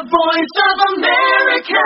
voice of America.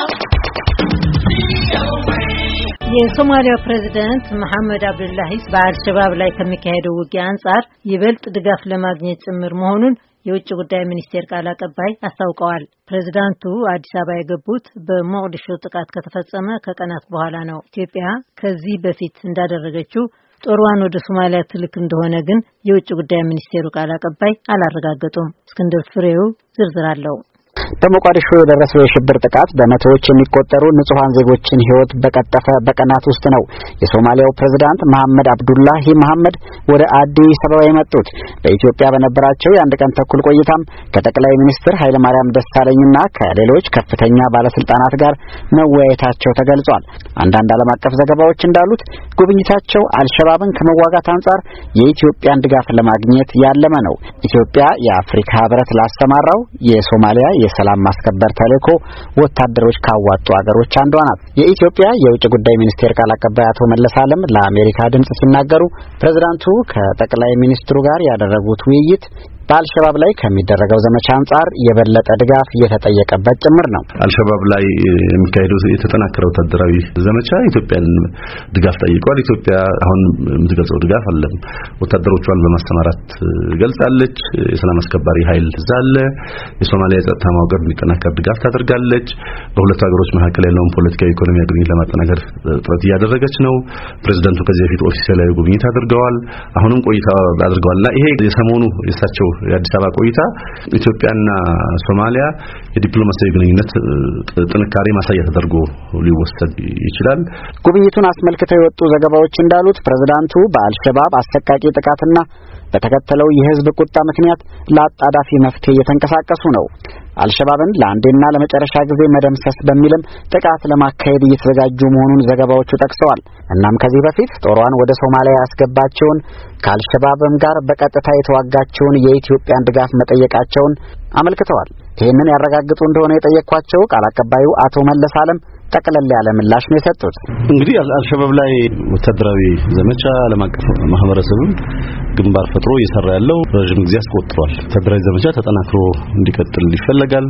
የሶማሊያ ፕሬዝዳንት መሐመድ አብዱላሂ በአልሸባብ ላይ ከሚካሄደው ውጊያ አንጻር ይበልጥ ድጋፍ ለማግኘት ጭምር መሆኑን የውጭ ጉዳይ ሚኒስቴር ቃል አቀባይ አስታውቀዋል። ፕሬዝዳንቱ አዲስ አበባ የገቡት በሞቃዲሾ ጥቃት ከተፈጸመ ከቀናት በኋላ ነው። ኢትዮጵያ ከዚህ በፊት እንዳደረገችው ጦርዋን ወደ ሶማሊያ ትልክ እንደሆነ ግን የውጭ ጉዳይ ሚኒስቴሩ ቃል አቀባይ አላረጋገጡም። እስክንድር ፍሬው ዝርዝር አለው። በሞቃዲሾ የደረሰው የሽብር ጥቃት በመቶዎች የሚቆጠሩ ንጹሃን ዜጎችን ሕይወት በቀጠፈ በቀናት ውስጥ ነው የሶማሊያው ፕሬዝዳንት መሐመድ አብዱላሂ መሐመድ ወደ አዲስ አበባ የመጡት። በኢትዮጵያ በነበራቸው የአንድ ቀን ተኩል ቆይታም ከጠቅላይ ሚኒስትር ኃይለማርያም ደሳለኝና ከሌሎች ከፍተኛ ባለስልጣናት ጋር መወያየታቸው ተገልጿል። አንዳንድ ዓለም አቀፍ ዘገባዎች እንዳሉት ጉብኝታቸው አልሸባብን ከመዋጋት አንጻር የኢትዮጵያን ድጋፍ ለማግኘት ያለመ ነው። ኢትዮጵያ የአፍሪካ ሕብረት ላስተማራው የሶማሊያ የሰላም ማስከበር ተልዕኮ ወታደሮች ካዋጡ አገሮች አንዷ ናት። የኢትዮጵያ የውጭ ጉዳይ ሚኒስቴር ቃል አቀባይ አቶ መለስ ዓለም ለአሜሪካ ድምጽ ሲናገሩ ፕሬዝዳንቱ ከጠቅላይ ሚኒስትሩ ጋር ያደረጉት ውይይት በአልሸባብ ላይ ከሚደረገው ዘመቻ አንጻር የበለጠ ድጋፍ እየተጠየቀበት ጭምር ነው። አልሸባብ ላይ የሚካሄደው የተጠናከረ ወታደራዊ ዘመቻ ኢትዮጵያን ድጋፍ ጠይቋል። ኢትዮጵያ አሁን የምትገልጸው ድጋፍ አለ። ወታደሮቿን በማስተማራት ገልጻለች። የሰላም አስከባሪ ኃይል ዛለ የሶማሊያ የጸጥታ መዋቅር እንዲጠናከር ድጋፍ ታደርጋለች። በሁለቱ ሀገሮች መካከል ያለውን ፖለቲካዊ ኢኮኖሚያዊ ግንኙነት ለማጠናከር ጥረት እያደረገች ነው። ፕሬዝዳንቱ ከዚህ በፊት ኦፊሴላዊ ጉብኝት አድርገዋል። አሁንም ቆይታ አድርገዋልና ይሄ የሰሞኑ የሳቸው የአዲስ አበባ ቆይታ ኢትዮጵያና ሶማሊያ የዲፕሎማሲያዊ ግንኙነት ጥንካሬ ማሳያ ተደርጎ ሊወሰድ ይችላል። ጉብኝቱን አስመልክተው የወጡ ዘገባዎች እንዳሉት ፕሬዝዳንቱ በአልሸባብ አሰቃቂ ጥቃትና በተከተለው የህዝብ ቁጣ ምክንያት ለአጣዳፊ መፍትሄ እየተንቀሳቀሱ ነው። አልሸባብን ለአንዴና ለመጨረሻ ጊዜ መደምሰስ በሚልም ጥቃት ለማካሄድ እየተዘጋጁ መሆኑን ዘገባዎቹ ጠቅሰዋል። እናም ከዚህ በፊት ጦሯን ወደ ሶማሊያ ያስገባቸውን ከአልሸባብም ጋር በቀጥታ የተዋጋቸውን የኢትዮጵያን ድጋፍ መጠየቃቸውን አመልክተዋል። ይህንን ያረጋግጡ እንደሆነ የጠየኳቸው ቃል አቀባዩ አቶ መለስ ዓለም ጠቅለል ያለ ምላሽ ነው የሰጡት። እንግዲህ አልሸባብ ላይ ወታደራዊ ዘመቻ ዓለም አቀፍ ማህበረሰብም ግንባር ፈጥሮ እየሰራ ያለው ረጅም ጊዜ አስቆጥሯል። ወታደራዊ ዘመቻ ተጠናክሮ እንዲቀጥል ይፈልጋል።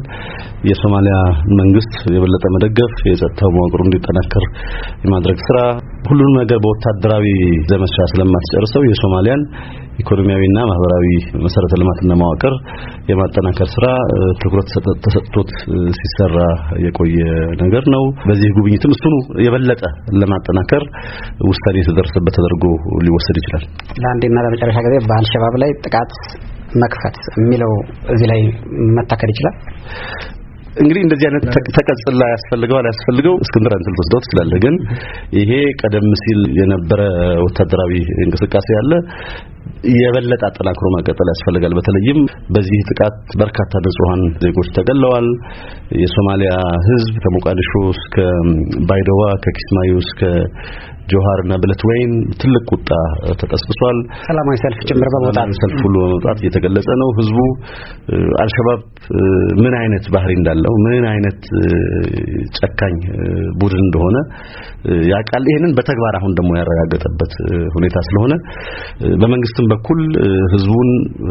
የሶማሊያ መንግስት የበለጠ መደገፍ፣ የጸጥታው መዋቅሩ እንዲጠናከር የማድረግ ስራ ሁሉንም ነገር በወታደራዊ ዘመቻ ስለማትጨርሰው የሶማሊያን ኢኮኖሚያዊና ማህበራዊ መሰረተ ልማትና መዋቅር የማጠናከር ስራ ትኩረት ተሰጥቶት ሲሰራ የቆየ ነገር ነው። በዚህ ጉብኝትም እሱኑ የበለጠ ለማጠናከር ውሳኔ የተደረሰበት ተደርጎ ሊወሰድ ይችላል። ለአንዴና ለመጨረሻ ጊዜ በአልሸባብ ላይ ጥቃት መክፈት የሚለው እዚህ ላይ መታከል ይችላል። እንግዲህ እንደዚህ አይነት ተቀጽላ ያስፈልገው እስክንድር አንተል ተወስዶት ስላለ ግን ይሄ ቀደም ሲል የነበረ ወታደራዊ እንቅስቃሴ ያለ የበለጠ አጠናክሮ ማቀጠል ያስፈልጋል። በተለይም በዚህ ጥቃት በርካታ ንጹሃን ዜጎች ተገለዋል። የሶማሊያ ህዝብ ከሞቃዲሾ እስከ ባይዶዋ ከኪስማዩ እስከ ጆሃርና ብለትወይን ትልቅ ቁጣ ተቀስቅሷል። ሰላማዊ ሰልፍ ጭምር በመውጣት እየተገለጸ ነው። ህዝቡ አልሸባብ ምን አይነት ባህሪ እንዳለው ምን አይነት ጨካኝ ቡድን እንደሆነ ያቃል። ይሄንን በተግባር አሁን ደግሞ ያረጋገጠበት ሁኔታ ስለሆነ በመንግስትም በኩል ህዝቡን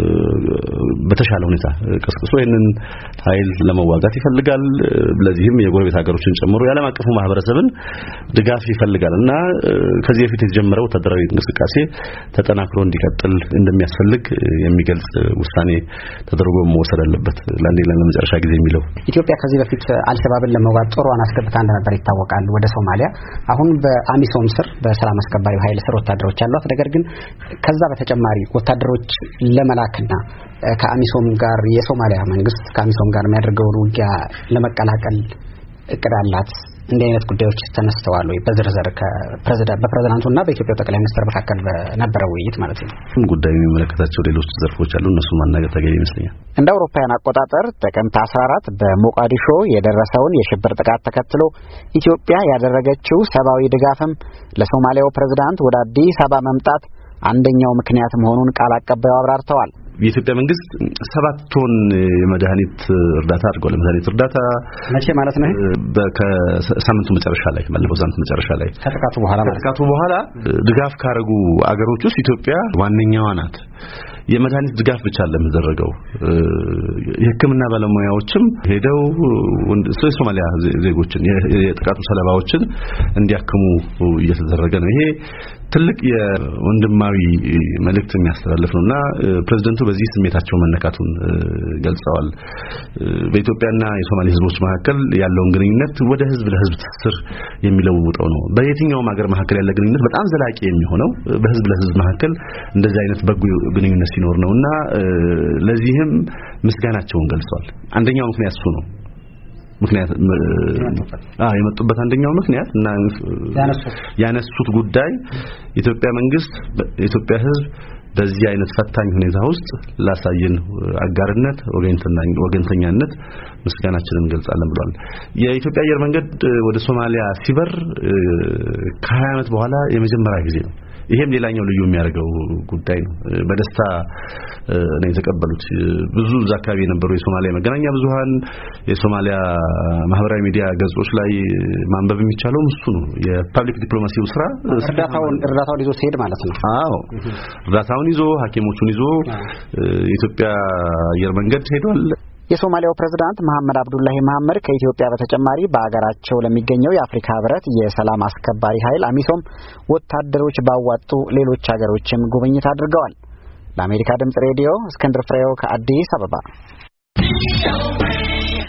በተሻለ ሁኔታ ቀስቅሶ ይሄንን ኃይል ለመዋጋት ይፈልጋል። ለዚህም የጎረቤት ሀገሮችን ጨምሮ የዓለም አቀፉ ማህበረሰብን ድጋፍ ይፈልጋልና ከዚህ በፊት የተጀመረው ወታደራዊ እንቅስቃሴ ተጠናክሮ እንዲቀጥል እንደሚያስፈልግ የሚገልጽ ውሳኔ ተደርጎ መወሰድ አለበት። ለአንዴና ለመጨረሻ ጊዜ የሚለው ኢትዮጵያ ከዚህ በፊት አልሸባብን ለመዋጋት ጦሯን አስገብታ እንደነበር ይታወቃል ወደ ሶማሊያ። አሁን በአሚሶም ስር በሰላም አስከባሪው ኃይል ስር ወታደሮች አሏት። ነገር ግን ከዛ በተጨማሪ ወታደሮች ለመላክና ከአሚሶም ጋር የሶማሊያ መንግስት ከአሚሶም ጋር የሚያደርገውን ውጊያ ለመቀላቀል እቅድ አላት። እንዲህ አይነት ጉዳዮች ተነስተዋል ወይ? በዝርዝር በፕሬዝዳንቱና በኢትዮጵያ ጠቅላይ ሚኒስትር መካከል በነበረው ውይይት ማለት ነው። ጉዳዩ የሚመለከታቸው ሌሎች ዘርፎች አሉ። እነሱ ማናገር ተገቢ ይመስለኛል። እንደ አውሮፓውያን አቆጣጠር ጥቅምት 14 በሞቃዲሾ የደረሰውን የሽብር ጥቃት ተከትሎ ኢትዮጵያ ያደረገችው ሰብአዊ ድጋፍም ለሶማሊያው ፕሬዝዳንት ወደ አዲስ አበባ መምጣት አንደኛው ምክንያት መሆኑን ቃል አቀባዩ አብራርተዋል። የኢትዮጵያ መንግስት 7 ቶን የመድኃኒት እርዳታ አድርጓል። የመድኃኒት እርዳታ መቼ ማለት ነው? በሳምንቱ መጨረሻ ላይ ባለፈው ሳምንት መጨረሻ ላይ ከጥቃቱ በኋላ ድጋፍ ካረጉ አገሮች ውስጥ ኢትዮጵያ ዋነኛዋ ናት። የመድኃኒት ድጋፍ ብቻ ለምደረገው የሕክምና ባለሙያዎችም ሄደው ሶማሊያ ዜጎችን የጥቃቱ ሰለባዎችን እንዲያክሙ እየተደረገ ነው። ይሄ ትልቅ የወንድማዊ መልእክት የሚያስተላልፍ ነውና ፕሬዝዳንቱ በዚህ ስሜታቸው መነካቱን ገልጸዋል። በኢትዮጵያና የሶማሌ ህዝቦች መካከል ያለውን ግንኙነት ወደ ህዝብ ለህዝብ ትስስር የሚለውጠው ነው። በየትኛውም ሀገር መካከል ያለ ግንኙነት በጣም ዘላቂ የሚሆነው በህዝብ ለህዝብ መካከል እንደዚህ አይነት በጎ ግንኙነት ሲኖር ነውና ለዚህም ምስጋናቸውን ገልጸዋል። አንደኛው ምክንያት እሱ ነው። የመጡበት አንደኛው ምክንያት እና ያነሱት ጉዳይ ኢትዮጵያ መንግስት ኢትዮጵያ ህዝብ በዚህ አይነት ፈታኝ ሁኔታ ውስጥ ላሳየን አጋርነት ወገንተኛነት ምስጋናችንን እንገልጻለን ብለዋል። የኢትዮጵያ አየር መንገድ ወደ ሶማሊያ ሲበር ከ20 ዓመት በኋላ የመጀመሪያ ጊዜ ነው። ይሄም ሌላኛው ልዩ የሚያደርገው ጉዳይ ነው። በደስታ ነው የተቀበሉት። ብዙ አካባቢ የነበሩ የሶማሊያ መገናኛ ብዙሃን የሶማሊያ ማህበራዊ ሚዲያ ገጾች ላይ ማንበብ የሚቻለው እሱ ነው። የፐብሊክ ዲፕሎማሲው ስራ እርዳታውን ይዞ ሲሄድ ማለት ነው። አዎ እርዳታውን ይዞ ሐኪሞቹን ይዞ የኢትዮጵያ አየር መንገድ ሄዷል። የሶማሊያው ፕሬዝዳንት መሐመድ አብዱላሂ መሐመድ ከኢትዮጵያ በተጨማሪ በአገራቸው ለሚገኘው የአፍሪካ ህብረት የሰላም አስከባሪ ኃይል አሚሶም ወታደሮች ባዋጡ ሌሎች ሀገሮችም ጉብኝት አድርገዋል። ለአሜሪካ ድምጽ ሬዲዮ እስክንድር ፍሬው ከአዲስ አበባ